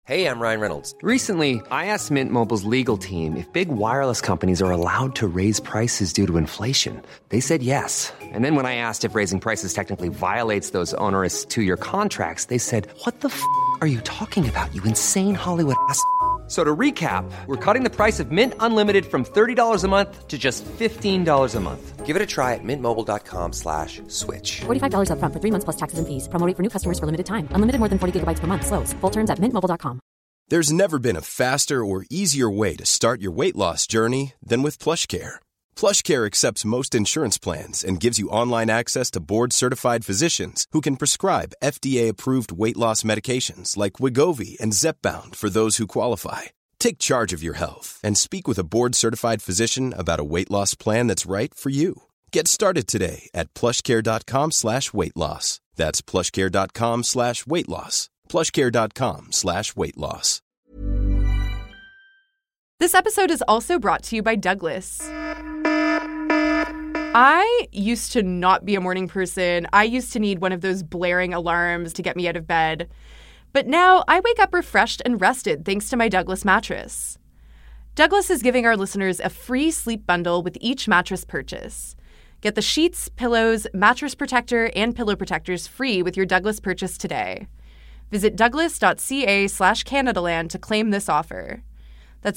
Hey, I'm Ryan Reynolds. Recently, I asked Mint Mobile's legal team if big wireless companies are allowed to raise prices due to inflation. They said yes. And then when I asked if raising prices technically violates those onerous two-year contracts, they said, "What the f*** are you talking about, you insane Hollywood ass?" So to recap, we're cutting the price of Mint Unlimited from $30 a month to just $15 a month. Give it a try at mintmobile.com/switch. $45 up front for 3 months plus taxes and fees. Promo rate for new customers for limited time. Unlimited more than 40 gigabytes per month. Slows full terms at mintmobile.com. There's never been a faster or easier way to start your weight loss journey than with PlushCare. PlushCare accepts most insurance plans and gives you online access to board-certified physicians who can prescribe FDA-approved weight loss medications like Wegovy and Zepbound for those who qualify. Take charge of your health and speak with a board-certified physician about a weight loss plan that's right for you. Get started today at plushcare.com/weight loss. That's plushcare.com/weight loss. plushcare.com/weight loss. This episode is also brought to you by Douglas. I used to not be a morning person. I used to need one of those blaring alarms to get me out of bed. But now I wake up refreshed and rested thanks to my Douglas mattress. Douglas is giving our listeners a free sleep bundle with each mattress purchase. Get the sheets, pillows, mattress protector, and pillow protectors free with your Douglas purchase today. Visit douglas.ca/Canadaland to claim this offer. That's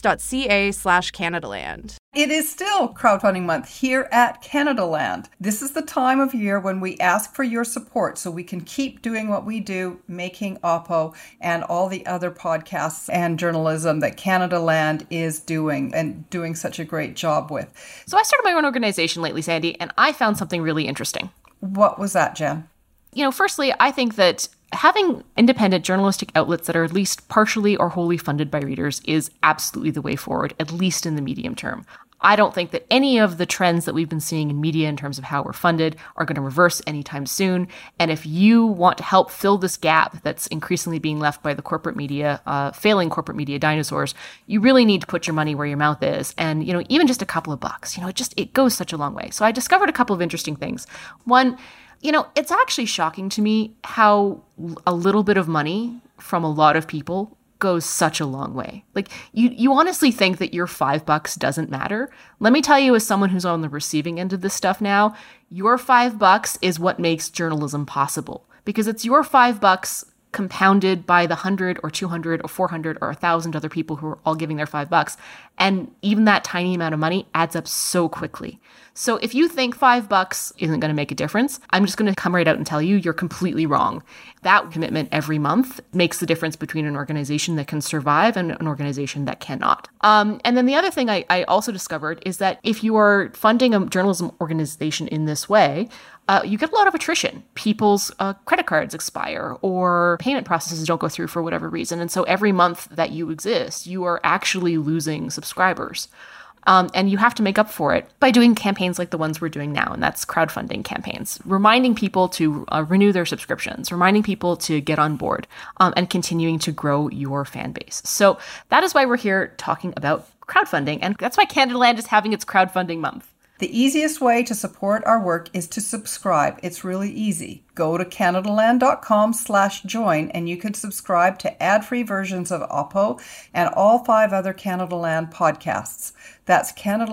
douglas.ca/Canadaland. It is still crowdfunding month here at Canadaland. This is the time of year when we ask for your support so we can keep doing what we do, making Oppo and all the other podcasts and journalism that Canadaland is doing and doing such a great job with. So I started my own organization lately, Sandy, and I found something really interesting. What was that, Jen? Firstly, I think that having independent journalistic outlets that are at least partially or wholly funded by readers is absolutely the way forward, at least in the medium term. I don't think that any of the trends that we've been seeing in media in terms of how we're funded are going to reverse anytime soon. And if you want to help fill this gap that's increasingly being left by the corporate media, failing corporate media dinosaurs, you really need to put your money where your mouth is. And, even just a couple of bucks, it goes such a long way. So I discovered a couple of interesting things. One, it's actually shocking to me how a little bit of money from a lot of people goes such a long way. Like, you honestly think that your $5 doesn't matter? Let me tell you, as someone who's on the receiving end of this stuff now, your $5 is what makes journalism possible. Because it's your $5 compounded by the 100 or 200 or 400 or 1,000 other people who are all giving their $5. And even that tiny amount of money adds up so quickly. So if you think $5 isn't going to make a difference, I'm just going to come right out and tell you you're completely wrong. That commitment every month makes the difference between an organization that can survive and an organization that cannot. And then the other thing I also discovered is that if you are funding a journalism organization in this way, you get a lot of attrition. People's credit cards expire or payment processes don't go through for whatever reason. And so every month that you exist, you are actually losing subscribers. And you have to make up for it by doing campaigns like the ones we're doing now, and that's crowdfunding campaigns, reminding people to renew their subscriptions, reminding people to get on board, and continuing to grow your fan base. So that is why we're here talking about crowdfunding, and that's why Canadaland is having its crowdfunding month. The easiest way to support our work is to subscribe. It's really easy. Go to CanadaLand.com/join and you can subscribe to ad-free versions of Oppo and all 5 other Canadaland podcasts. That's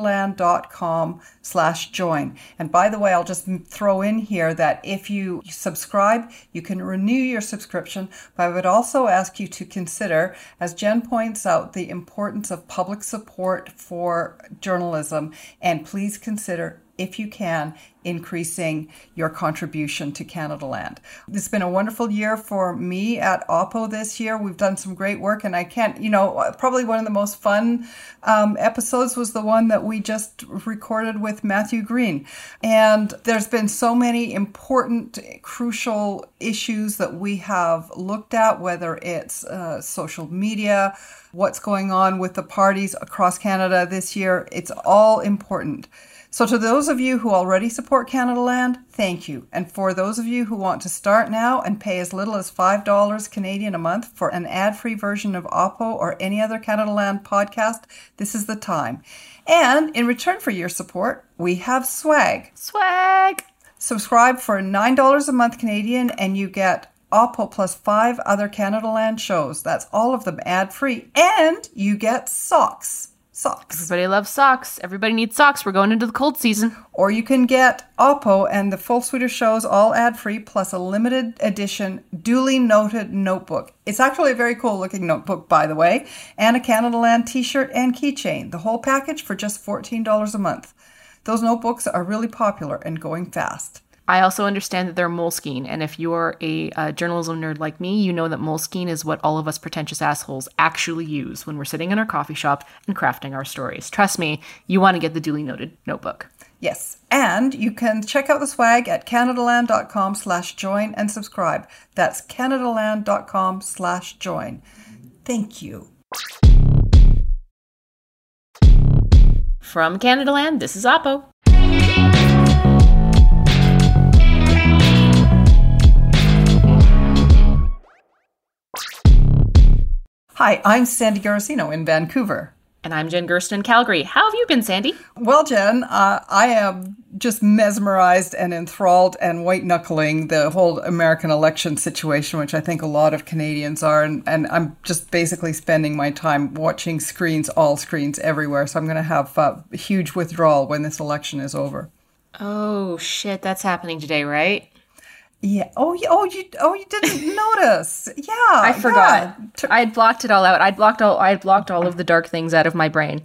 CanadaLand.com/join. And by the way, I'll just throw in here that if you subscribe, you can renew your subscription, but I would also ask you to consider, as Jen points out, the importance of public support for journalism, and please consider, if you can, increasing your contribution to Canadaland. It's been a wonderful year for me at Oppo this year. We've done some great work, and I can't, probably one of the most fun episodes was the one that we just recorded with Matthew Green. And there's been so many important, crucial issues that we have looked at, whether it's social media, what's going on with the parties across Canada this year. It's all important. So to those of you who already support Canadaland, thank you. And for those of you who want to start now and pay as little as $5 Canadian a month for an ad-free version of Oppo or any other Canadaland podcast, this is the time. And in return for your support, we have swag. Swag! Subscribe for $9 a month Canadian and you get Oppo plus 5 other Canada Land shows. That's all of them ad-free. And you get socks. Socks. Everybody loves socks. Everybody needs socks. We're going into the cold season. Or you can get Oppo and the full suite of shows all ad-free plus a limited edition duly noted notebook. It's actually a very cool looking notebook, by the way, and a Canada Land t-shirt and keychain. The whole package for just $14 a month. Those notebooks are really popular and going fast. I also understand that they're Moleskine, and if you're a journalism nerd like me, you know that Moleskine is what all of us pretentious assholes actually use when we're sitting in our coffee shop and crafting our stories. Trust me, you want to get the duly noted notebook. Yes, and you can check out the swag at canadaland.com/join and subscribe. That's canadaland.com/join. Thank you. From Canada Land, this is Oppo. Hi, I'm Sandy Garasino in Vancouver. And I'm Jen Gersten in Calgary. How have you been, Sandy? Well, Jen, I am just mesmerized and enthralled and white-knuckling the whole American election situation, which I think a lot of Canadians are. And I'm just basically spending my time watching all screens everywhere. So I'm going to have a huge withdrawal when this election is over. Oh, shit. That's happening today, right? Yeah. Oh, you didn't notice. Yeah. I forgot. Yeah. I had blocked it all out. I had blocked all of the dark things out of my brain.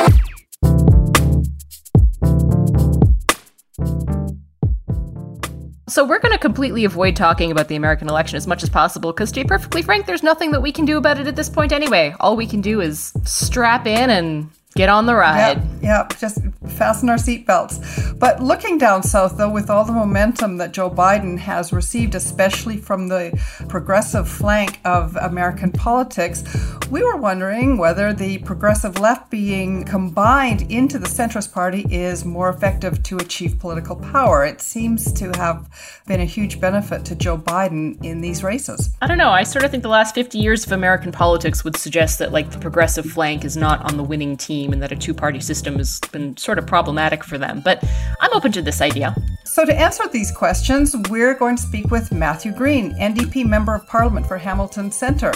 So we're going to completely avoid talking about the American election as much as possible because, to be perfectly frank, there's nothing that we can do about it at this point anyway. All we can do is strap in and get on the ride. Yep, just fasten our seatbelts. But looking down south, though, with all the momentum that Joe Biden has received, especially from the progressive flank of American politics, we were wondering whether the progressive left being combined into the centrist party is more effective to achieve political power. It seems to have been a huge benefit to Joe Biden in these races. I don't know. I sort of think the last 50 years of American politics would suggest that, the progressive flank is not on the winning team and that a two-party system has been sort of problematic for them. But I'm open to this idea. So to answer these questions, we're going to speak with Matthew Green, NDP Member of Parliament for Hamilton Centre.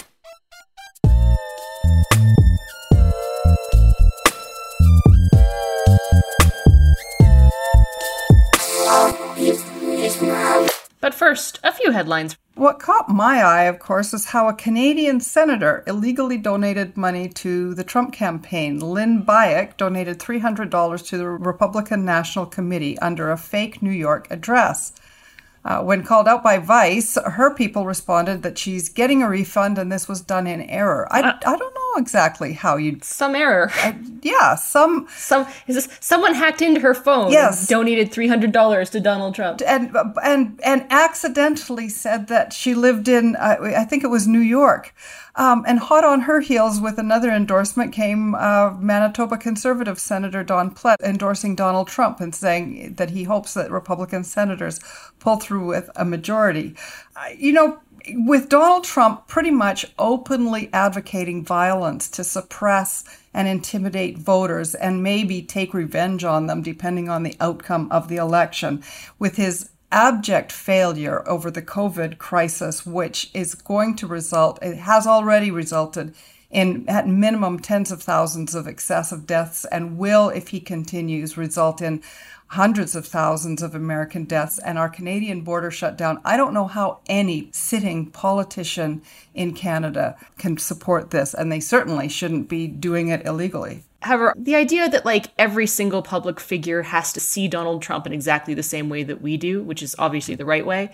But first, a few headlines. What caught my eye, of course, is how a Canadian senator illegally donated money to the Trump campaign. Lynn Bayek donated $300 to the Republican National Committee under a fake New York address. When called out by Vice, her people responded that she's getting a refund and this was done in error. I don't know exactly how you'd... Some error. Someone hacked into her phone. Yes. And donated $300 to Donald Trump. And accidentally said that she lived in, I think it was New York. And hot on her heels with another endorsement came Manitoba Conservative Senator Don Plett endorsing Donald Trump and saying that he hopes that Republican senators pull through with a majority. With Donald Trump pretty much openly advocating violence to suppress and intimidate voters and maybe take revenge on them depending on the outcome of the election, with his abject failure over the COVID crisis, which is going to result, it has already resulted in, at minimum, tens of thousands of excessive deaths and will, if he continues, result in hundreds of thousands of American deaths and our Canadian border shut down. I don't know how any sitting politician in Canada can support this, and they certainly shouldn't be doing it illegally. However, the idea that every single public figure has to see Donald Trump in exactly the same way that we do, which is obviously the right way,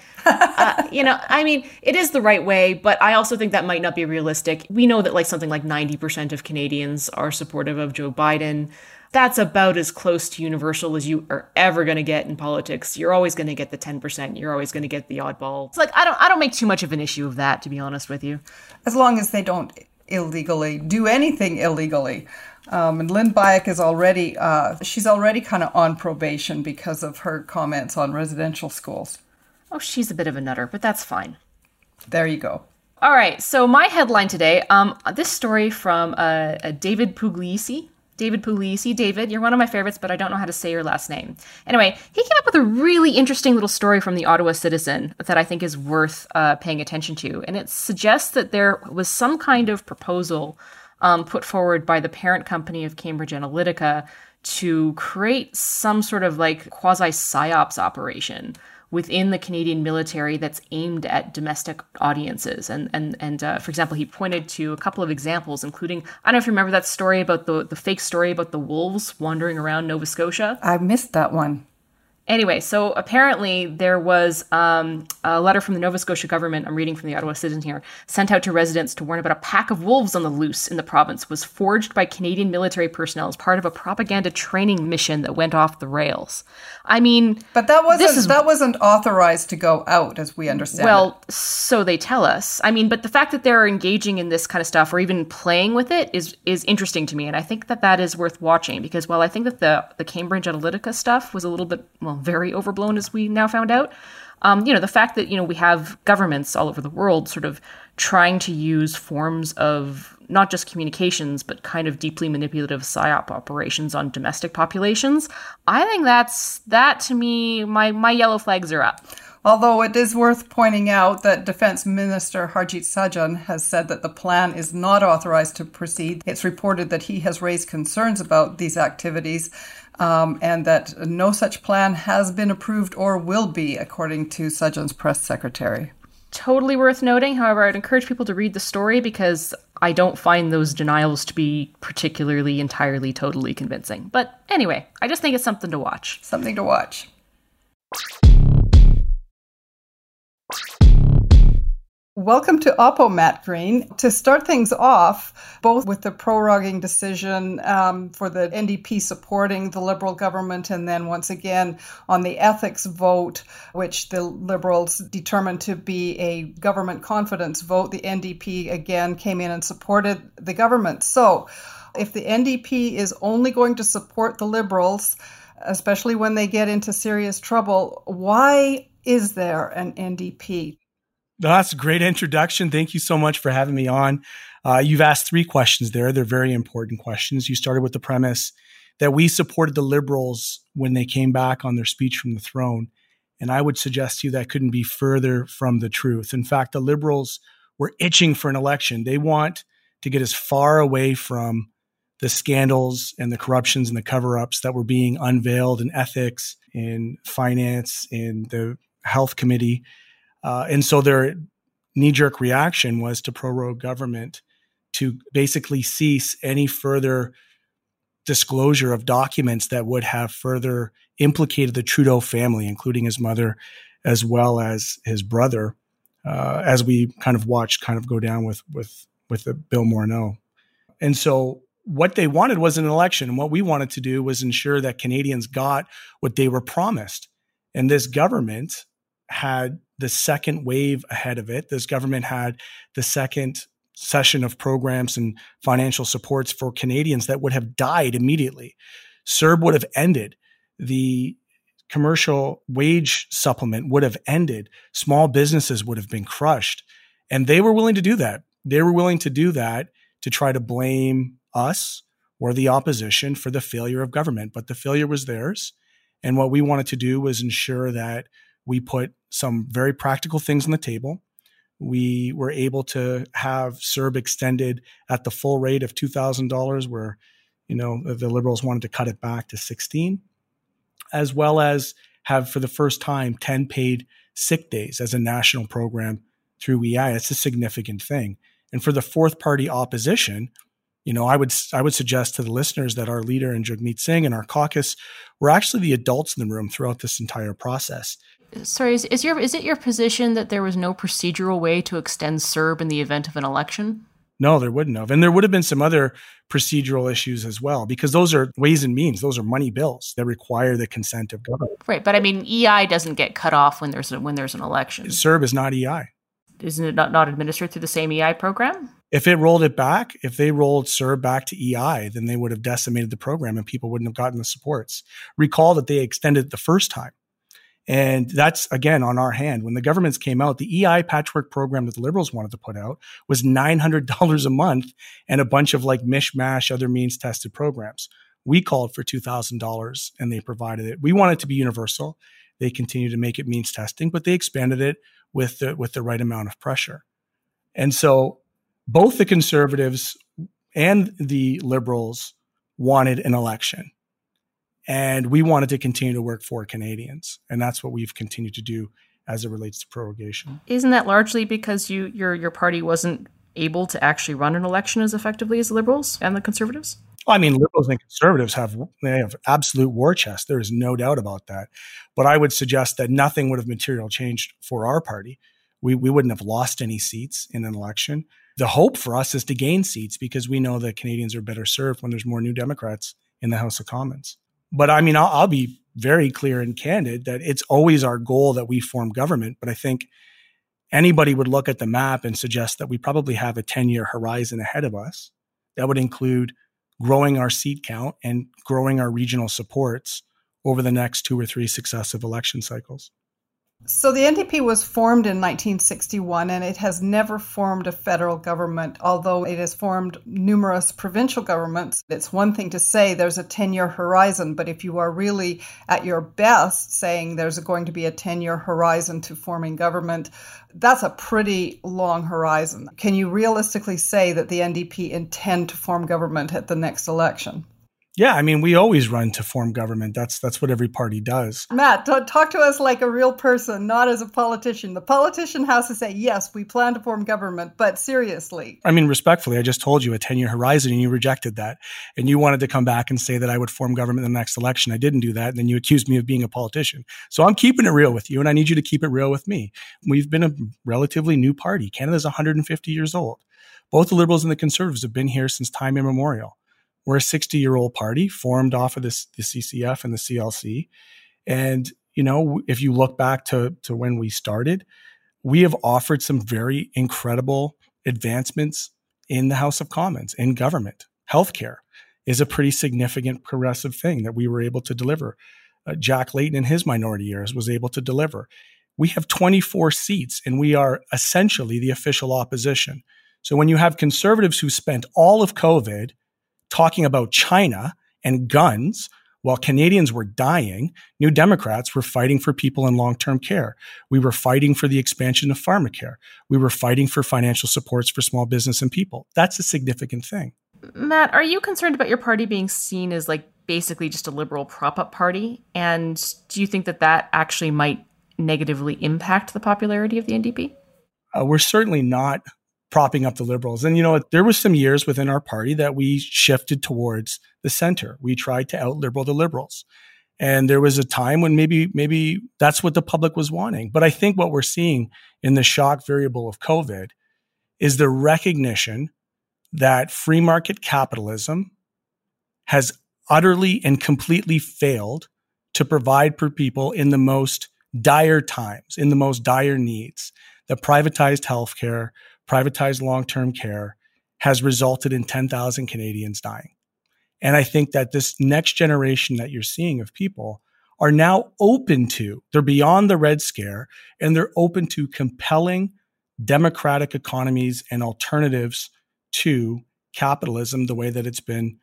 it is the right way, but I also think that might not be realistic. We know that something like 90% of Canadians are supportive of Joe Biden. That's about as close to universal as you are ever going to get in politics. You're always going to get the 10%. You're always going to get the oddball. It's I don't make too much of an issue of that, to be honest with you. As long as they don't illegally do anything illegally. And Lynn Bayek is already, she's already kind of on probation because of her comments on residential schools. Oh, she's a bit of a nutter, but that's fine. There you go. All right, so my headline today, this story from David Puglisi. David Puglisi. David, you're one of my favorites, but I don't know how to say your last name. Anyway, he came up with a really interesting little story from the Ottawa Citizen that I think is worth paying attention to. And it suggests that there was some kind of proposal put forward by the parent company of Cambridge Analytica to create some sort of like quasi-psyops operation within the Canadian military that's aimed at domestic audiences. And for example, he pointed to a couple of examples, including, I don't know if you remember that story about the fake story about the wolves wandering around Nova Scotia. I missed that one. Anyway, so apparently there was a letter from the Nova Scotia government, I'm reading from the Ottawa Citizen here, sent out to residents to warn about a pack of wolves on the loose in the province was forged by Canadian military personnel as part of a propaganda training mission that went off the rails. I mean... But that wasn't authorized to go out, as we understand it. So they tell us. I mean, but the fact that they're engaging in this kind of stuff or even playing with it is interesting to me. And I think that is worth watching because while I think that the Cambridge Analytica stuff was a little bit, very overblown as we now found out, the fact that, we have governments all over the world sort of trying to use forms of not just communications, but kind of deeply manipulative psyop operations on domestic populations. I think that to me, my yellow flags are up. Although it is worth pointing out that Defence Minister Harjit Sajjan has said that the plan is not authorized to proceed. It's reported that he has raised concerns about these activities and that no such plan has been approved or will be, according to Sajjan's press secretary. Totally worth noting. However, I'd encourage people to read the story because I don't find those denials to be particularly entirely, totally convincing. But anyway, I just think it's something to watch. Something to watch. Welcome to Oppo, Matt Green. To start things off, both with the proroguing decision for the NDP supporting the Liberal government, and then once again on the ethics vote, which the Liberals determined to be a government confidence vote, the NDP again came in and supported the government. So if the NDP is only going to support the Liberals, especially when they get into serious trouble, why is there an NDP? That's a great introduction. Thank you so much for having me on. You've asked 3 questions there. They're very important questions. You started with the premise that we supported the Liberals when they came back on their speech from the throne. And I would suggest to you that couldn't be further from the truth. In fact, the Liberals were itching for an election. They want to get as far away from the scandals and the corruptions and the cover-ups that were being unveiled in ethics, in finance, in the health committee. And so their knee-jerk reaction was to prorogue government to basically cease any further disclosure of documents that would have further implicated the Trudeau family, including his mother, as well as his brother, as we kind of watched go down with the Bill Morneau. And so what they wanted was an election. And what we wanted to do was ensure that Canadians got what they were promised. And this government had the second wave ahead of it. This government had the second session of programs and financial supports for Canadians that would have died immediately. CERB would have ended. The commercial wage supplement would have ended. Small businesses would have been crushed. And they were willing to do that. They were willing to do that to try to blame us or the opposition for the failure of government. But the failure was theirs. And what we wanted to do was ensure that we put some very practical things on the table. We were able to have CERB extended at the full rate of $2,000, where, the Liberals wanted to cut it back to $16,000, as well as have for the first time 10 paid sick days as a national program through EI. It's a significant thing. And for the fourth party opposition, I would suggest to the listeners that our leader in Jagmeet Singh and our caucus were actually the adults in the room throughout this entire process. Sorry, is it your position that there was no procedural way to extend CERB in the event of an election? No, there wouldn't have. And there would have been some other procedural issues as well, because those are ways and means. Those are money bills that require the consent of government. Right. But I mean, EI doesn't get cut off when there's an election. CERB is not EI. Isn't it not administered through the same EI program? If it rolled it back, if they rolled CERB back to EI, then they would have decimated the program and people wouldn't have gotten the supports. Recall that they extended it the first time. And that's, again, on our hand. When the governments came out, the EI patchwork program that the Liberals wanted to put out was $900 a month and a bunch of like mishmash, other means tested programs. We called for $2,000 and they provided it. We want it to be universal. They continue to make it means testing, but they expanded it with the right amount of pressure. And so both the Conservatives and the Liberals wanted an election. And we wanted to continue to work for Canadians. And that's what we've continued to do as it relates to prorogation. Isn't that largely because your party wasn't able to actually run an election as effectively as the Liberals and the Conservatives? I mean, Liberals and Conservatives have absolute war chest. There is no doubt about that. But I would suggest that nothing would have material changed for our party. We wouldn't have lost any seats in an election. The hope for us is to gain seats because we know that Canadians are better served when there's more New Democrats in the House of Commons. But I mean, I'll be very clear and candid that it's always our goal that we form government. But I think anybody would look at the map and suggest that we probably have a 10-year horizon ahead of us. That would include growing our seat count and growing our regional supports over the next 2 or 3 successive election cycles. So the NDP was formed in 1961 and it has never formed a federal government, although it has formed numerous provincial governments. It's one thing to say there's a 10-year horizon, but if you are really at your best saying there's going to be a 10-year horizon to forming government, that's a pretty long horizon. Can you realistically say that the NDP intend to form government at the next election? Yeah, I mean, we always run to form government. That's what every party does. Matt, talk to us like a real person, not as a politician. The politician has to say, yes, we plan to form government, but seriously. I mean, respectfully, I just told you a 10-year horizon and you rejected that. And you wanted to come back and say that I would form government in the next election. I didn't do that. And then you accused me of being a politician. So I'm keeping it real with you and I need you to keep it real with me. We've been a relatively new party. Canada's 150 years old. Both the Liberals and the Conservatives have been here since time immemorial. We're a 60-year-old party formed off of the CCF and the CLC. And, you know, if you look back to when we started, we have offered some very incredible advancements in the House of Commons, in government. Healthcare is a pretty significant progressive thing that we were able to deliver. Jack Layton in his minority years was able to deliver. We have 24 seats and we are essentially the official opposition. So when you have Conservatives who spent all of COVID talking about China and guns while Canadians were dying, New Democrats were fighting for people in long-term care. We were fighting for the expansion of pharmacare. We were fighting for financial supports for small business and people. That's a significant thing. Matt, are you concerned about your party being seen as like basically just a liberal prop-up party? And do you think that that actually might negatively impact the popularity of the NDP? We're certainly not propping up the Liberals. And, you know, there was some years within our party that we shifted towards the center. We tried to out-liberal the Liberals. And there was a time when maybe that's what the public was wanting. But I think what we're seeing in the shock variable of COVID is the recognition that free market capitalism has utterly and completely failed to provide for people in the most dire times, in the most dire needs. That privatized healthcare, privatized long-term care has resulted in 10,000 Canadians dying. And I think that this next generation that you're seeing of people are now open to, they're beyond the Red Scare, and they're open to compelling democratic economies and alternatives to capitalism the way that it's been,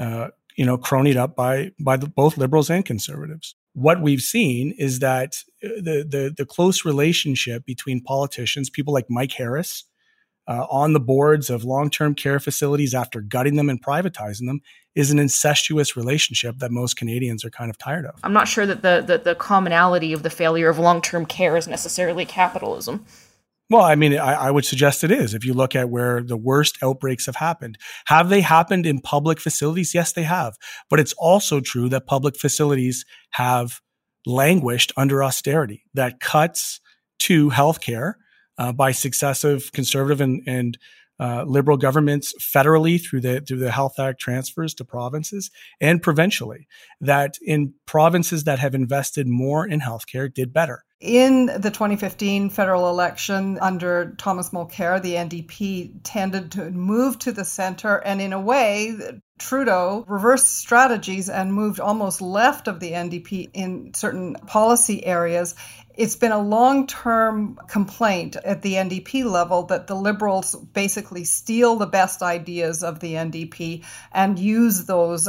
cronied up by both Liberals and Conservatives. What we've seen is that the close relationship between politicians, people like Mike Harris, on the boards of long-term care facilities after gutting them and privatizing them, is an incestuous relationship that most Canadians are kind of tired of. I'm not sure that the commonality of the failure of long-term care is necessarily capitalism. Well, I mean, I would suggest it is. If you look at where the worst outbreaks have they happened in public facilities? Yes, they have. But it's also true that public facilities have languished under austerity, that cuts to healthcare by successive Conservative and Liberal governments federally through the Health Act transfers to provinces and provincially, that in provinces that have invested more in healthcare did better. In the 2015 federal election under Thomas Mulcair, the NDP tended to move to the center, and in a way, Trudeau reversed strategies and moved almost left of the NDP in certain policy areas. It's been a long-term complaint at the NDP level that the Liberals basically steal the best ideas of the NDP and use those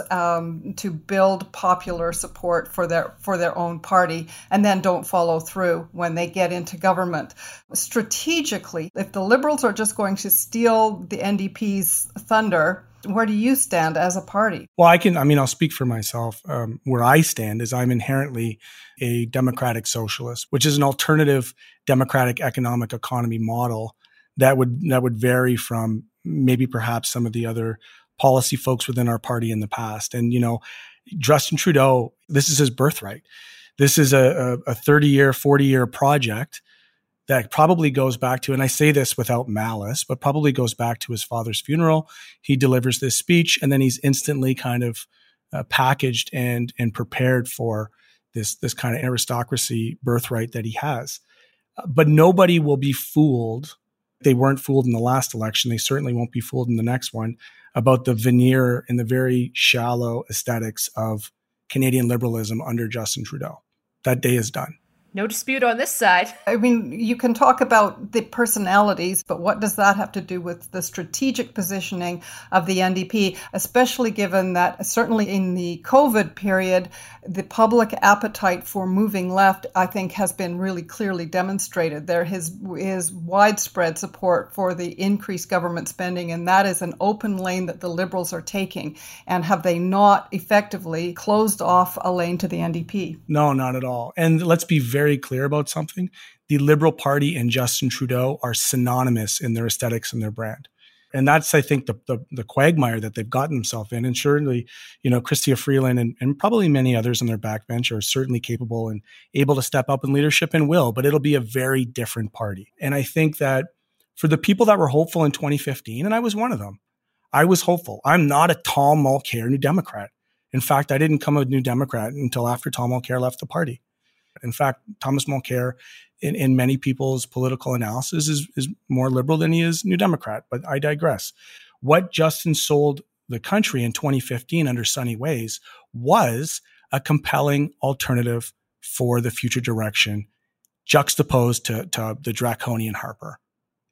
to build popular support for their own party, and then don't follow through when they get into government. Strategically, if the Liberals are just going to steal the NDP's thunder, where do you stand as a party? Well, I'll speak for myself. Where I stand is I'm inherently a democratic socialist, which is an alternative democratic economic economy model that would vary from maybe perhaps some of the other policy folks within our party in the past. And, Justin Trudeau, this is his birthright. This is a 30-year, 40-year project that probably goes back to, and I say this without malice, but probably goes back to his father's funeral. He delivers this speech, and then he's instantly kind of packaged and prepared for this kind of aristocracy birthright that he has. But nobody will be fooled. They weren't fooled in the last election. They certainly won't be fooled in the next one about the veneer and the very shallow aesthetics of Canadian liberalism under Justin Trudeau. That day is done. No dispute on this side. I mean, you can talk about the personalities, but what does that have to do with the strategic positioning of the NDP, especially given that certainly in the COVID period, the public appetite for moving left, I think, has been really clearly demonstrated. There is widespread support for the increased government spending, and that is an open lane that the Liberals are taking. And have they not effectively closed off a lane to the NDP? No, not at all. And let's be very clear about something. The Liberal Party and Justin Trudeau are synonymous in their aesthetics and their brand. And that's, I think, the quagmire that they've gotten themselves in. And certainly, Chrystia Freeland and probably many others on their backbench are certainly capable and able to step up in leadership and will, but it'll be a very different party. And I think that for the people that were hopeful in 2015, and I was one of them, I was hopeful. I'm not a Tom Mulcair New Democrat. In fact, I didn't come a New Democrat until after Tom Mulcair left the party. In fact, Thomas Mulcair, in many people's political analysis, is more liberal than he is New Democrat. But I digress. What Justin sold the country in 2015 under Sunny Ways was a compelling alternative for the future direction, juxtaposed to the draconian Harper.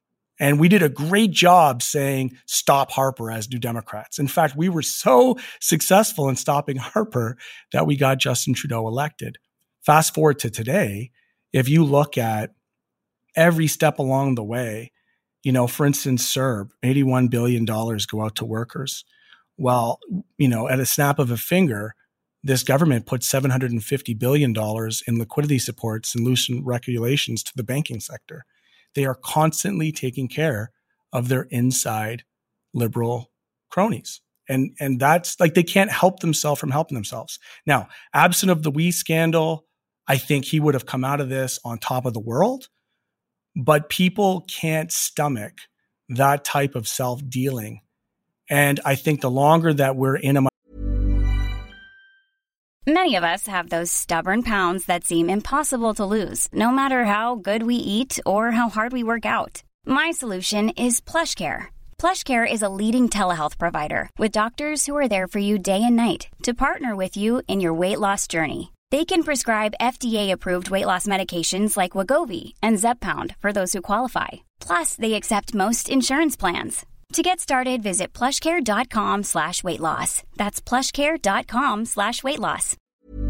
And we did a great job saying, stop Harper as New Democrats. In fact, we were so successful in stopping Harper that we got Justin Trudeau elected. Fast forward to today, if you look at every step along the way, for instance, CERB, $81 billion go out to workers. Well, at a snap of a finger, this government put $750 billion in liquidity supports and loosened regulations to the banking sector. They are constantly taking care of their inside liberal cronies. And that's like, they can't help themselves from helping themselves. Now, absent of the WE scandal, I think he would have come out of this on top of the world, but people can't stomach that type of self-dealing. And I think the longer that we're in a... Many of us have those stubborn pounds that seem impossible to lose, no matter how good we eat or how hard we work out. My solution is PlushCare. PlushCare is a leading telehealth provider with doctors who are there for you day and night to partner with you in your weight loss journey. They can prescribe FDA-approved weight loss medications like Wegovy and Zepbound for those who qualify. Plus, they accept most insurance plans. To get started, visit plushcare.com/weightloss. That's plushcare.com/weightloss.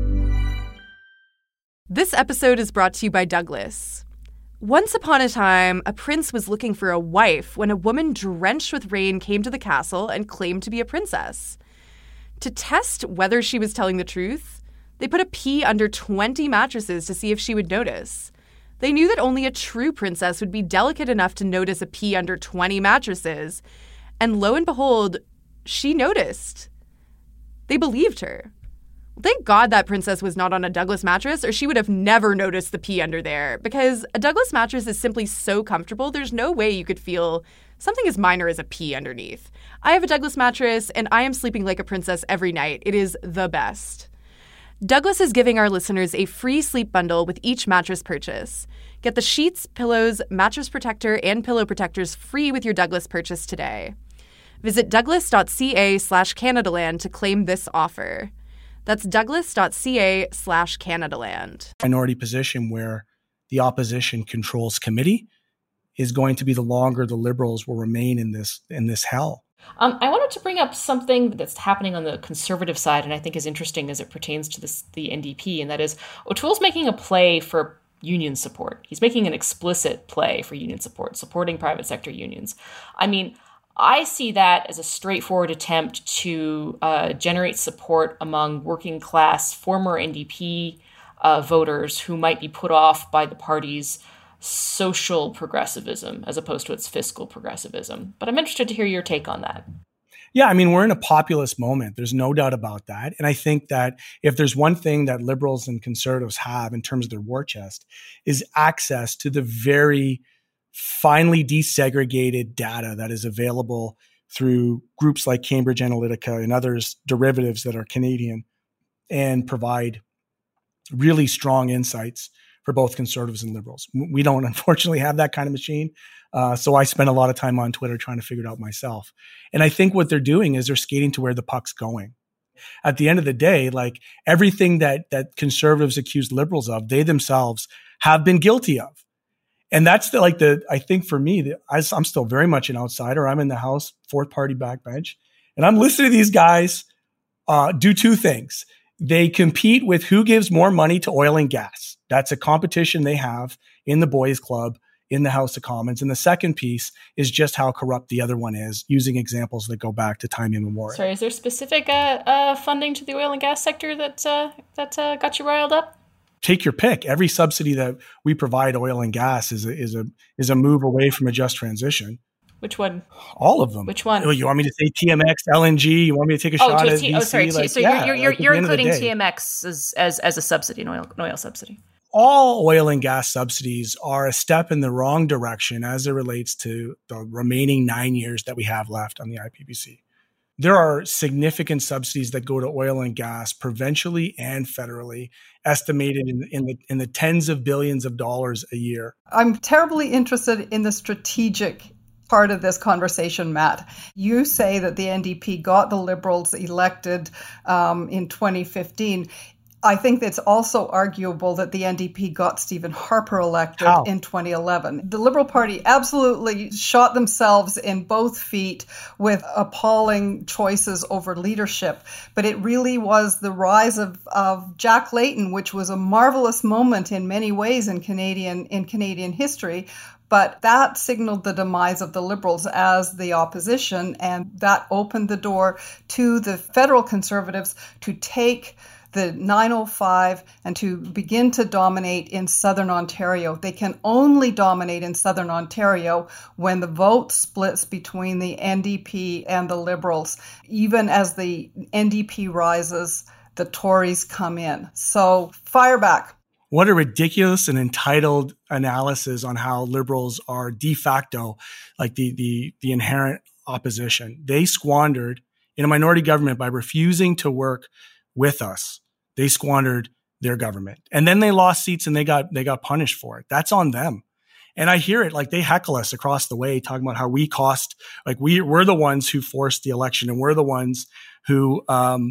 This episode is brought to you by Douglas. Once upon a time, a prince was looking for a wife when a woman drenched with rain came to the castle and claimed to be a princess. To test whether she was telling the truth, they put a pea under 20 mattresses to see if she would notice. They knew that only a true princess would be delicate enough to notice a pea under 20 mattresses. And lo and behold, she noticed. They believed her. Thank God that princess was not on a Douglas mattress, or she would have never noticed the pea under there, because a Douglas mattress is simply so comfortable, there's no way you could feel something as minor as a pea underneath. I have a Douglas mattress, and I am sleeping like a princess every night. It is the best. Douglas is giving our listeners a free sleep bundle with each mattress purchase. Get the sheets, pillows, mattress protector, and pillow protectors free with your Douglas purchase today. Visit douglas.ca/Canadaland to claim this offer. That's douglas.ca/Canadaland. Minority position where the opposition controls committee is going to be the longer the Liberals will remain in this hell. I wanted to bring up something that's happening on the Conservative side, and I think is interesting as it pertains to the NDP, and that is O'Toole's making a play for union support. He's making an explicit play for union support, supporting private sector unions. I mean, I see that as a straightforward attempt to generate support among working class former NDP voters who might be put off by the party's social progressivism as opposed to its fiscal progressivism. But I'm interested to hear your take on that. Yeah, I mean, we're in a populist moment. There's no doubt about that. And I think that if there's one thing that Liberals and Conservatives have in terms of their war chest is access to the very finely desegregated data that is available through groups like Cambridge Analytica and others, derivatives that are Canadian, and provide really strong insights for both Conservatives and Liberals. We don't, unfortunately, have that kind of machine. So I spend a lot of time on Twitter trying to figure it out myself. And I think what they're doing is they're skating to where the puck's going. At the end of the day, like everything that Conservatives accuse Liberals of, they themselves have been guilty of. And that's I think for me, I'm still very much an outsider. I'm in the House, fourth party backbench, and I'm listening to these guys do two things. They compete with who gives more money to oil and gas. That's a competition they have in the boys' club in the House of Commons. And the second piece is just how corrupt the other one is, using examples that go back to time immemorial. Sorry, is there specific funding to the oil and gas sector that got you riled up? Take your pick. Every subsidy that we provide oil and gas is a move away from a just transition. Which one? All of them. Which one? You want me to say TMX, LNG? You want me to take a shot at BC? Sorry. So you're including TMX as a subsidy, an oil subsidy. All oil and gas subsidies are a step in the wrong direction as it relates to the remaining 9 years that we have left on the IPPC. There are significant subsidies that go to oil and gas provincially and federally, estimated in the tens of billions of dollars a year. I'm terribly interested in the strategic part of this conversation, Matt. You say that the NDP got the Liberals elected in 2015. I think it's also arguable that the NDP got Stephen Harper elected in 2011. The Liberal Party absolutely shot themselves in both feet with appalling choices over leadership. But it really was the rise of Jack Layton, which was a marvelous moment in many ways in Canadian history. But that signaled the demise of the Liberals as the opposition, and that opened the door to the federal Conservatives to take the 905 and to begin to dominate in Southern Ontario. They can only dominate in Southern Ontario when the vote splits between the NDP and the Liberals. Even as the NDP rises, the Tories come in. So fire back. What a ridiculous and entitled analysis on how Liberals are de facto like the inherent opposition. They squandered in a minority government by refusing to work with us. They squandered their government. And then they lost seats and they got punished for it. That's on them. And I hear it, like they heckle us across the way talking about how we cost, like we're the ones who forced the election and we're the ones who,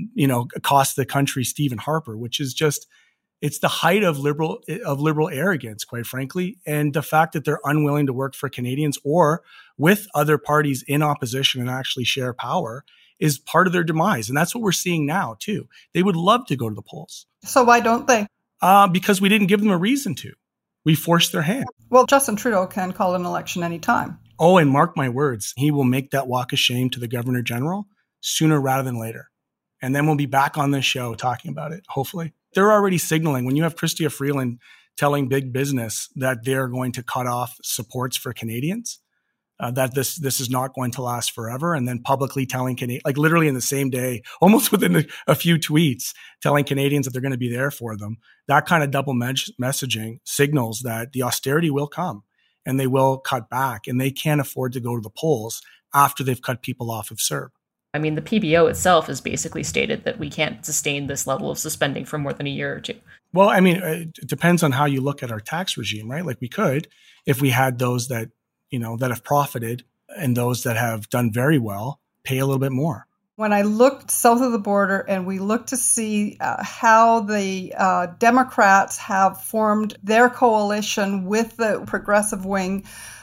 cost the country Stephen Harper, which is just, it's the height of liberal arrogance, quite frankly. And the fact that they're unwilling to work for Canadians or with other parties in opposition and actually share power is part of their demise. And that's what we're seeing now, too. They would love to go to the polls. So why don't they? Because we didn't give them a reason to. We forced their hand. Well, Justin Trudeau can call an election anytime. Oh, and mark my words, he will make that walk of shame to the Governor General sooner rather than later. And then we'll be back on this show talking about it, hopefully. They're already signaling when you have Chrystia Freeland telling big business that they're going to cut off supports for Canadians, that this is not going to last forever. And then publicly telling Canadians, like literally in the same day, almost within a few tweets, telling Canadians that they're going to be there for them. That kind of double messaging signals that the austerity will come and they will cut back and they can't afford to go to the polls after they've cut people off of CERB. I mean, the PBO itself has basically stated that we can't sustain this level of suspending for more than a year or two. Well, I mean, it depends on how you look at our tax regime, right? Like we could, if we had those that, that have profited and those that have done very well, pay a little bit more. When I looked south of the border and we looked to see how the Democrats have formed their coalition with the progressive wing,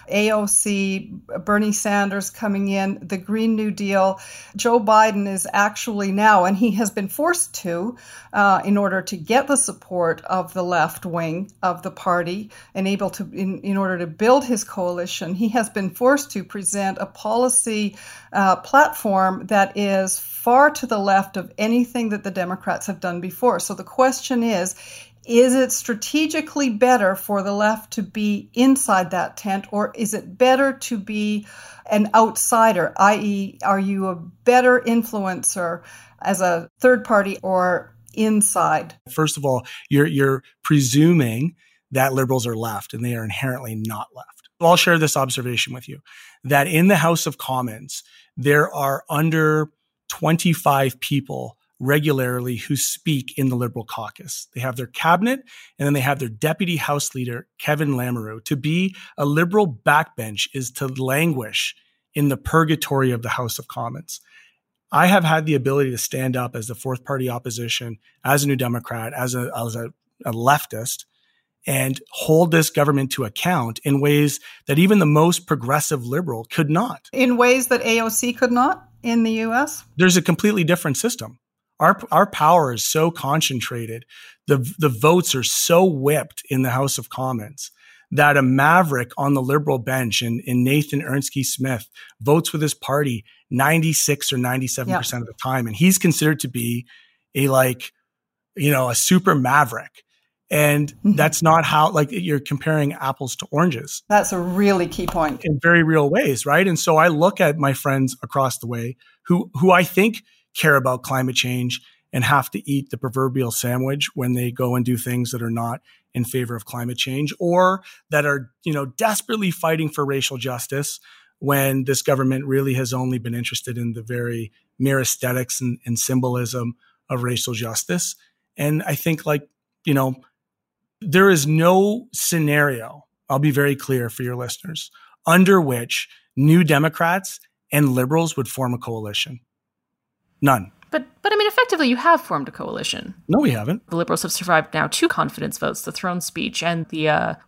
AOC, Bernie Sanders coming in, the Green New Deal, Joe Biden is actually now, and he has been forced to, in order to get the support of the left wing of the party and able to, in order to build his coalition, he has been forced to present a policy platform that is far to the left of anything that the Democrats have done before. So the question is it strategically better for the left to be inside that tent, or is it better to be an outsider, i.e., are you a better influencer as a third party or inside? First of all, you're presuming that liberals are left, and they are inherently not left. I'll share this observation with you, that in the House of Commons, there are under 25 people regularly who speak in the Liberal caucus. They have their cabinet, and then they have their deputy House leader, Kevin Lamoureux. To be a Liberal backbench is to languish in the purgatory of the House of Commons. I have had the ability to stand up as the fourth party opposition, as a New Democrat, as a leftist, and hold this government to account in ways that even the most progressive Liberal could not. In ways that AOC could not in the U.S.? There's a completely different system. Our power is so concentrated. The votes are so whipped in the House of Commons that a maverick on the Liberal bench in Nathan Ernsky Smith votes with his party 96 or 97% of the time. And he's considered to be a super maverick. And that's not how, you're comparing apples to oranges. That's a really key point. In very real ways, right? And so I look at my friends across the way who I think care about climate change and have to eat the proverbial sandwich when they go and do things that are not in favor of climate change, or that are, desperately fighting for racial justice when this government really has only been interested in the very mere aesthetics and symbolism of racial justice. And I think there is no scenario, I'll be very clear for your listeners, under which New Democrats and Liberals would form a coalition. None. But I mean, effectively, you have formed a coalition. No, we haven't. The Liberals have survived now 2 confidence votes, the throne speech and the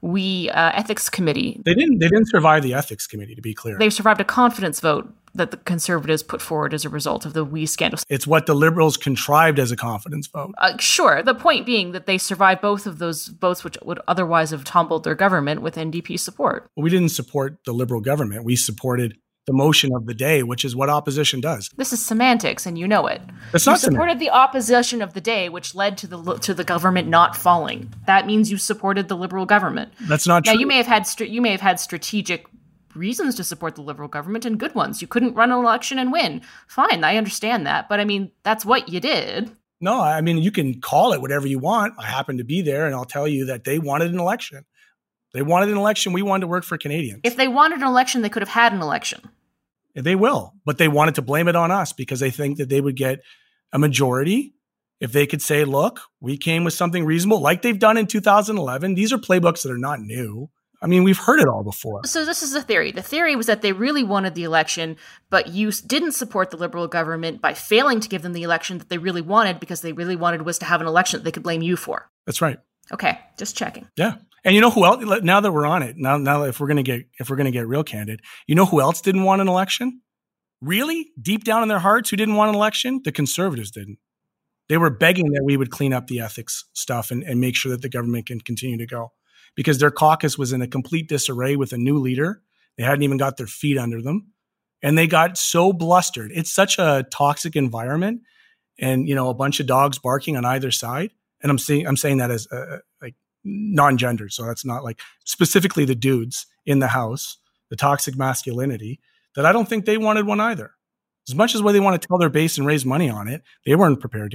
ethics committee. They didn't survive the ethics committee, to be clear. They've survived a confidence vote that the Conservatives put forward as a result of the WE scandal. It's what the Liberals contrived as a confidence vote. Sure. The point being that they survived both of those votes, which would otherwise have tumbled their government with NDP support. We didn't support the Liberal government. We supported the motion of the day, which is what opposition does. This is semantics, and you know it. It's not you supported the opposition of the day, which led to the government not falling. That means you supported the Liberal government. That's not true. Now, you may have had strategic reasons to support the Liberal government, and good ones. You couldn't run an election and win. Fine, I understand that, but I mean, that's what you did. No, I mean, you can call it whatever you want. I happen to be there, and I'll tell you that they wanted an election. They wanted an election. We wanted to work for Canadians. If they wanted an election, they could have had an election. They will, but they wanted to blame it on us because they think that they would get a majority if they could say, look, we came with something reasonable, like they've done in 2011. These are playbooks that are not new. I mean, we've heard it all before. So this is the theory. The theory was that they really wanted the election, but you didn't support the Liberal government by failing to give them the election that they really wanted, because they really wanted was to have an election that they could blame you for. That's right. Okay, just checking. Yeah. And you know who else, now that we're on it, now if we're going to get real candid, you know who else didn't want an election? Really? Deep down in their hearts, who didn't want an election? The Conservatives didn't. They were begging that we would clean up the ethics stuff and make sure that the government can continue to go, because their caucus was in a complete disarray with a new leader. They hadn't even got their feet under them, and they got so blustered. It's such a toxic environment, and a bunch of dogs barking on either side. And I'm saying that as non-gendered, so that's not specifically the dudes in the House, the toxic masculinity, that I don't think they wanted one either. As much as what they want to tell their base and raise money on it, they weren't prepared to go.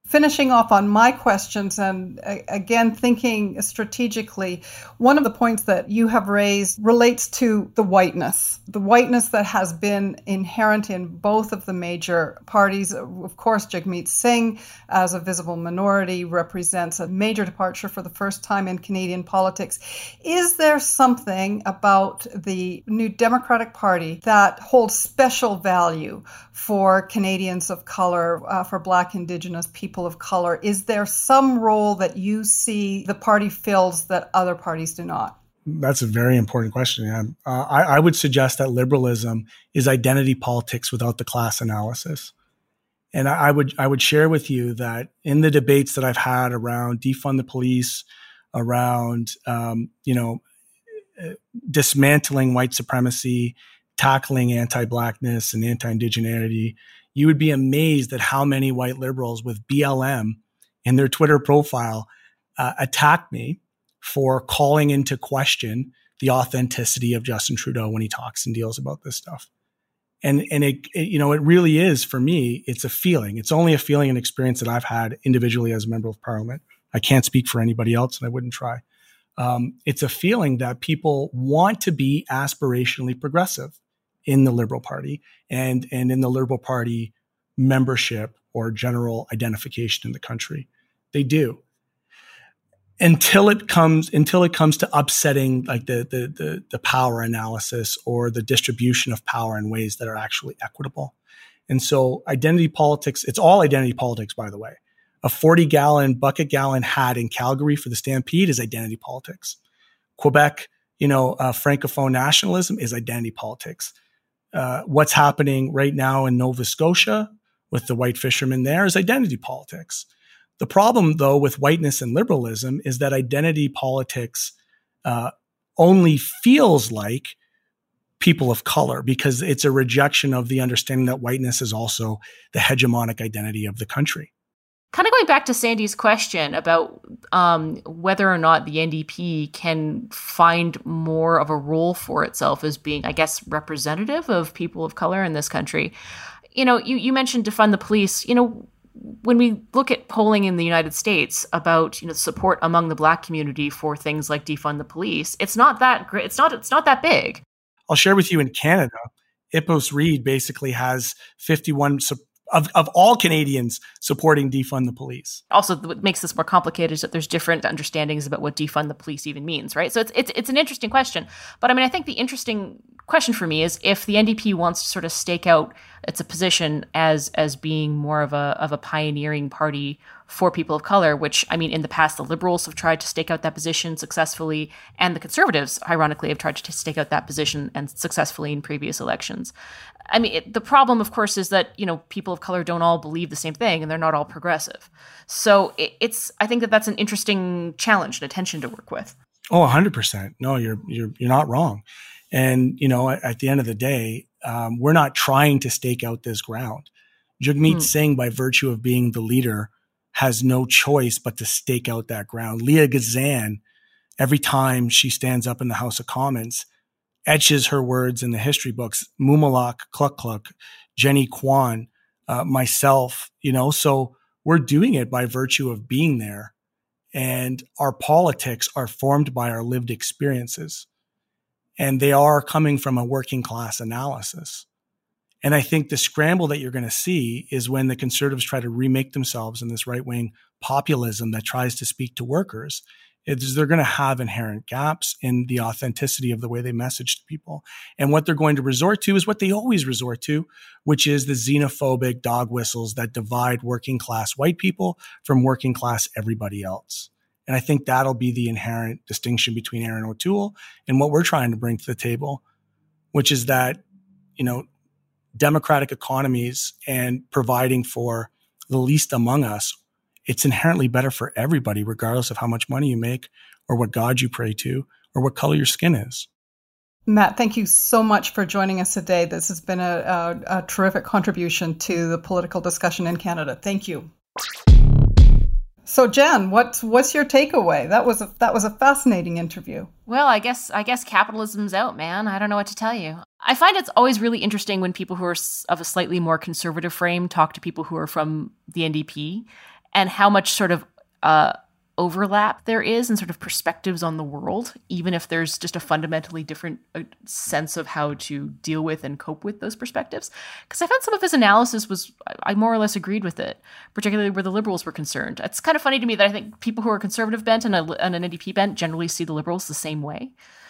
Finishing off on my questions and again thinking strategically, one of the points that you have raised relates to the whiteness that has been inherent in both of the major parties. Of course, Jagmeet Singh, as a visible minority, represents a major departure for the first time in Canadian politics. Is there something about the new Democratic Party that holds special value for Canadians of color, for Black, Indigenous people of color? Is there some role that you see the party fills that other parties do not? That's a very important question. Yeah. I would suggest that liberalism is identity politics without the class analysis. And I would share with you that in the debates that I've had around defund the police, around dismantling white supremacy, tackling anti-Blackness and anti-Indigeneity, you would be amazed at how many white liberals with BLM in their Twitter profile attack me for calling into question the authenticity of Justin Trudeau when he talks and deals about this stuff. And it really is, for me, it's a feeling. It's only a feeling and experience that I've had individually as a member of parliament. I can't speak for anybody else, and I wouldn't try. It's a feeling that people want to be aspirationally progressive in the Liberal Party and in the Liberal Party membership or general identification in the country. They do. Until it comes to upsetting like the power analysis or the distribution of power in ways that are actually equitable. And so identity politics, it's all identity politics, by the way. A bucket gallon hat in Calgary for the Stampede is identity politics. Quebec, Francophone nationalism is identity politics. What's happening right now in Nova Scotia with the white fishermen there is identity politics. The problem, though, with whiteness and liberalism is that identity politics only feels like people of color because it's a rejection of the understanding that whiteness is also the hegemonic identity of the country. Kind of going back to Sandy's question about whether or not the NDP can find more of a role for itself as being, I guess, representative of people of color in this country. You mentioned defund the police. When we look at polling in the United States about support among the Black community for things like defund the police, it's not that great. It's not that big. I'll share with you in Canada, Ipsos Reid basically has 51 of all Canadians supporting defund the police. Also, what makes this more complicated is that there's different understandings about what defund the police even means, right? So it's an interesting question. But I think the interesting question for me is if the NDP wants to sort of stake out its position as being more of a pioneering party for people of color, which, in the past, the Liberals have tried to stake out that position successfully, and the Conservatives, ironically, have tried to stake out that position and successfully in previous elections. The problem, of course, is that, people of color don't all believe the same thing and they're not all progressive. So I think that's an interesting challenge and a tension to work with. Oh, 100%. No, you're not wrong. And, at the end of the day, we're not trying to stake out this ground. Jagmeet Singh, by virtue of being the leader, has no choice but to stake out that ground. Leah Gazan, every time she stands up in the House of Commons, etches her words in the history books. Mumalak Kluck, Jenny Kwan, myself, so we're doing it by virtue of being there. And our politics are formed by our lived experiences. And they are coming from a working class analysis. And I think the scramble that you're going to see is when the Conservatives try to remake themselves in this right-wing populism that tries to speak to workers, they're going to have inherent gaps in the authenticity of the way they message to people. And what they're going to resort to is what they always resort to, which is the xenophobic dog whistles that divide working class white people from working class everybody else. And I think that'll be the inherent distinction between Erin O'Toole and what we're trying to bring to the table, which is that, democratic economies and providing for the least among us, it's inherently better for everybody, regardless of how much money you make or what God you pray to or what color your skin is. Matt, thank you so much for joining us today. This has been a terrific contribution to the political discussion in Canada. Thank you. So, Jen, what's your takeaway? That was a fascinating interview. Well, I guess capitalism's out, man. I don't know what to tell you. I find it's always really interesting when people who are of a slightly more conservative frame talk to people who are from the NDP. and how much sort of overlap there is in sort of perspectives on the world, even if there's just a fundamentally different sense of how to deal with and cope with those perspectives. Because I found some of his analysis I more or less agreed with it, particularly where the Liberals were concerned. It's kind of funny to me that I think people who are conservative bent and an NDP bent generally see the Liberals the same way.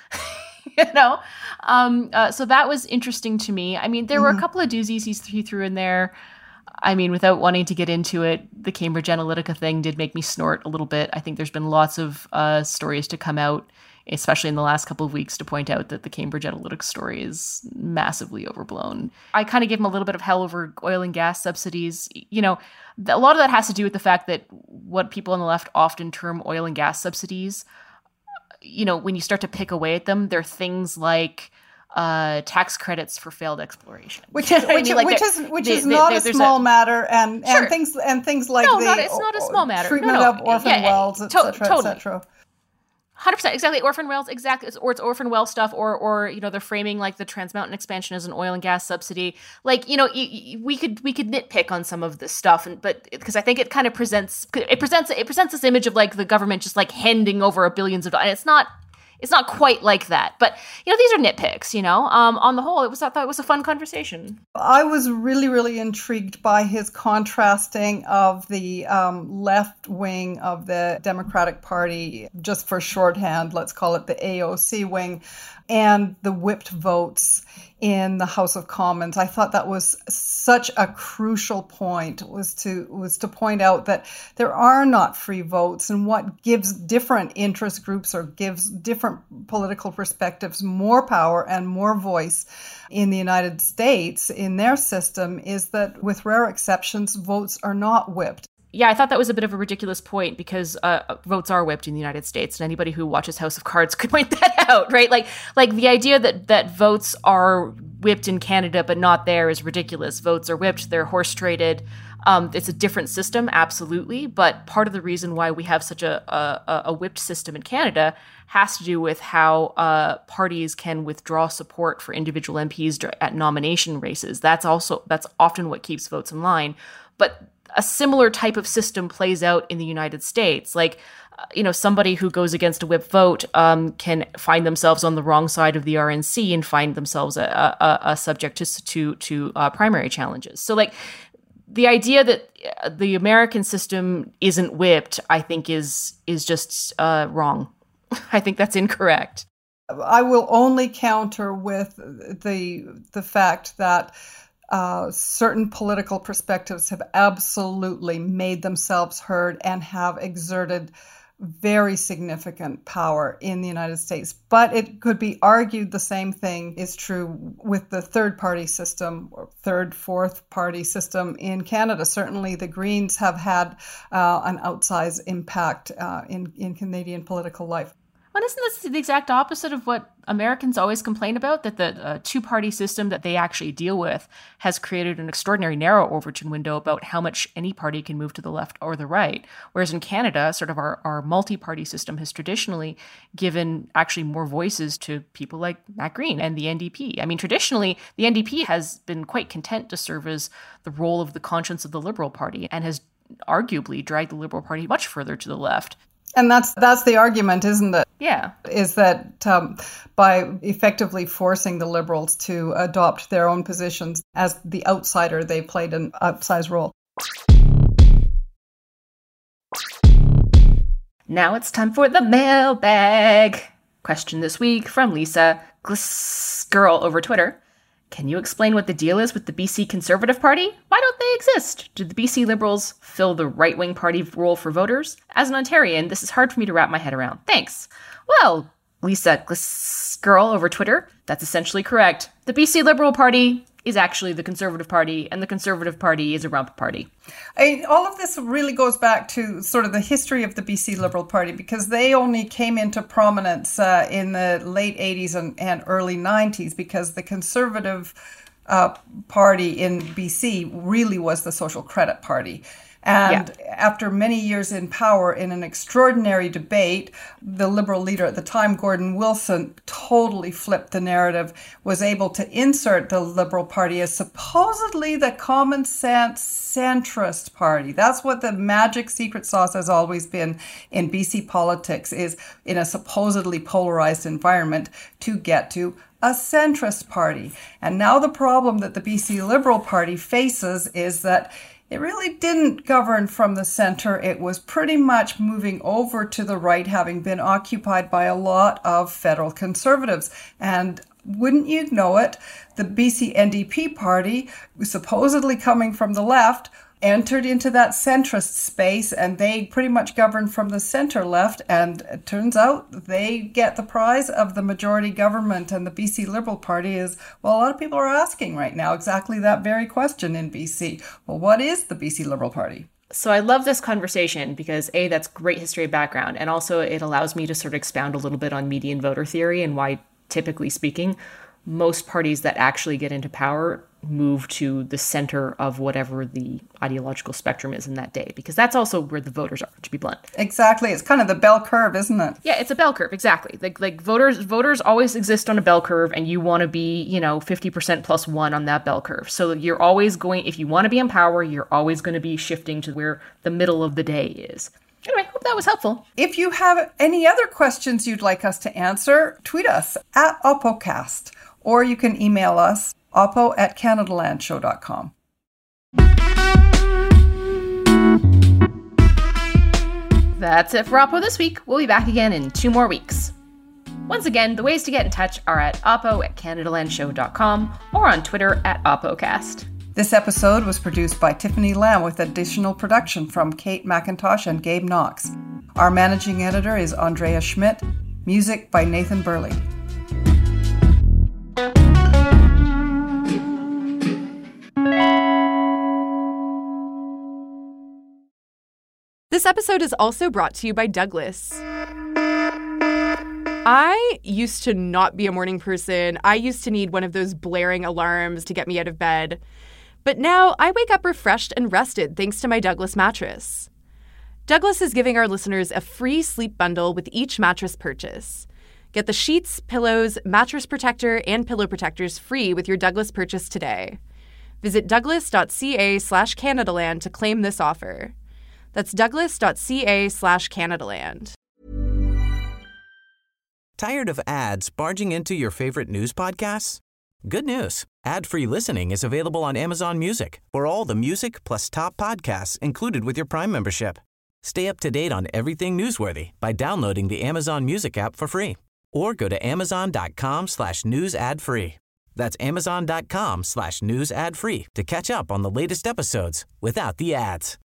So that was interesting to me. I mean, there were a couple of doozies he threw in there. I mean, without wanting to get into it, the Cambridge Analytica thing did make me snort a little bit. I think there's been lots of stories to come out, especially in the last couple of weeks, to point out that the Cambridge Analytica story is massively overblown. I kind of gave him a little bit of hell over oil and gas subsidies. A lot of that has to do with the fact that what people on the left often term oil and gas subsidies, when you start to pick away at them, they're things like tax credits for failed exploration, which is not a small matter, and things like it's not a small matter. Treatment of orphan wells, etc. 100%, exactly. Orphan wells, exactly, or it's orphan well stuff, or they're framing like the Trans Mountain expansion as an oil and gas subsidy. Like we could nitpick on some of this stuff, but because I think it kind of presents this image of like the government just like handing over billions of dollars, and it's not quite like that, but these are nitpicks. On the whole, I thought it was a fun conversation. I was really, really intrigued by his contrasting of the left wing of the Democratic Party, just for shorthand, let's call it the AOC wing, and the whipped votes in the House of Commons. I thought that was such a crucial point, was to point out that there are not free votes, and what gives different interest groups or gives different political perspectives more power and more voice in the United States in their system is that, with rare exceptions, votes are not whipped. Yeah, I thought that was a bit of a ridiculous point because votes are whipped in the United States, and anybody who watches House of Cards could point that out, right? Like the idea that votes are whipped in Canada but not there is ridiculous. Votes are whipped, they're horse-traded. It's a different system, absolutely, but part of the reason why we have such a whipped system in Canada has to do with how parties can withdraw support for individual MPs at nomination races. That's often what keeps votes in line. But a similar type of system plays out in the United States. Like, somebody who goes against a whip vote can find themselves on the wrong side of the RNC and find themselves a subject to primary challenges. So, like, the idea that the American system isn't whipped, I think, is just wrong. I think that's incorrect. I will only counter with the fact that certain political perspectives have absolutely made themselves heard and have exerted very significant power in the United States. But it could be argued the same thing is true with the third party system or fourth party system in Canada. Certainly the Greens have had an outsized impact in Canadian political life. Well, isn't this the exact opposite of what Americans always complain about? That the two-party system that they actually deal with has created an extraordinary narrow Overton window about how much any party can move to the left or the right. Whereas in Canada, sort of our multi-party system has traditionally given actually more voices to people like Matt Green and the NDP. I mean, traditionally, the NDP has been quite content to serve as the role of the conscience of the Liberal Party and has arguably dragged the Liberal Party much further to the left. And that's the argument, isn't it? Yeah. Is that by effectively forcing the Liberals to adopt their own positions as the outsider, they played an outsized role. Now it's time for the mailbag. Question this week from Lisa Girl over Twitter. Can you explain what the deal is with the BC Conservative Party? Why don't they exist? Do the BC Liberals fill the right-wing party role for voters? As an Ontarian, this is hard for me to wrap my head around. Thanks. Well, Lisa Girl over Twitter, that's essentially correct. The BC Liberal Party is actually the Conservative Party, and the Conservative Party is a rump party. All of this really goes back to sort of the history of the BC Liberal Party, because they only came into prominence in the late 80s and early 90s, because the Conservative Party in BC really was the Social Credit Party. And after many years in power, in an extraordinary debate, the Liberal leader at the time, Gordon Wilson, totally flipped the narrative, was able to insert the Liberal Party as supposedly the common sense centrist party. That's what the magic secret sauce has always been in BC politics, is in a supposedly polarized environment to get to a centrist party. And now the problem that the BC Liberal Party faces is that it really didn't govern from the center. It was pretty much moving over to the right, having been occupied by a lot of federal conservatives. And wouldn't you know it, the BC NDP party, supposedly coming from the left, entered into that centrist space, and they pretty much govern from the center left, and it turns out they get the prize of the majority government. And the BC Liberal Party is, well, a lot of people are asking right now exactly that very question in BC. Well, what is the BC Liberal Party? So I love this conversation because A, that's great history and background, and also it allows me to sort of expound a little bit on median voter theory and why, typically speaking, most parties that actually get into power move to the center of whatever the ideological spectrum is in that day, because that's also where the voters are, to be blunt. Exactly. It's kind of the bell curve, isn't it? Yeah, it's a bell curve, exactly. Like voters always exist on a bell curve, and you want to be, 50% plus one on that bell curve. So you're always going, if you want to be in power, you're always going to be shifting to where the middle of the day is. Anyway, hope that was helpful. If you have any other questions you'd like us to answer, tweet us at OppoCast, or you can email us oppo@canadalandshow.com. That's it for Oppo this week. We'll be back again in 2 more weeks. Once again, the ways to get in touch are at oppo@canadalandshow.com or on Twitter at OppoCast. This episode was produced by Tiffany Lamb with additional production from Kate McIntosh and Gabe Knox. Our managing editor is Andrea Schmidt. Music by Nathan Burley. This episode is also brought to you by Douglas. I used to not be a morning person. I used to need one of those blaring alarms to get me out of bed. But now I wake up refreshed and rested thanks to my Douglas mattress. Douglas is giving our listeners a free sleep bundle with each mattress purchase. Get the sheets, pillows, mattress protector, and pillow protectors free with your Douglas purchase today. Visit douglas.ca/Canadaland to claim this offer. That's douglas.ca/Canadaland. Tired of ads barging into your favorite news podcasts? Good news. Ad-free listening is available on Amazon Music for all the music plus top podcasts included with your Prime membership. Stay up to date on everything newsworthy by downloading the Amazon Music app for free or go to amazon.com/news ad free. That's amazon.com/news ad free to catch up on the latest episodes without the ads.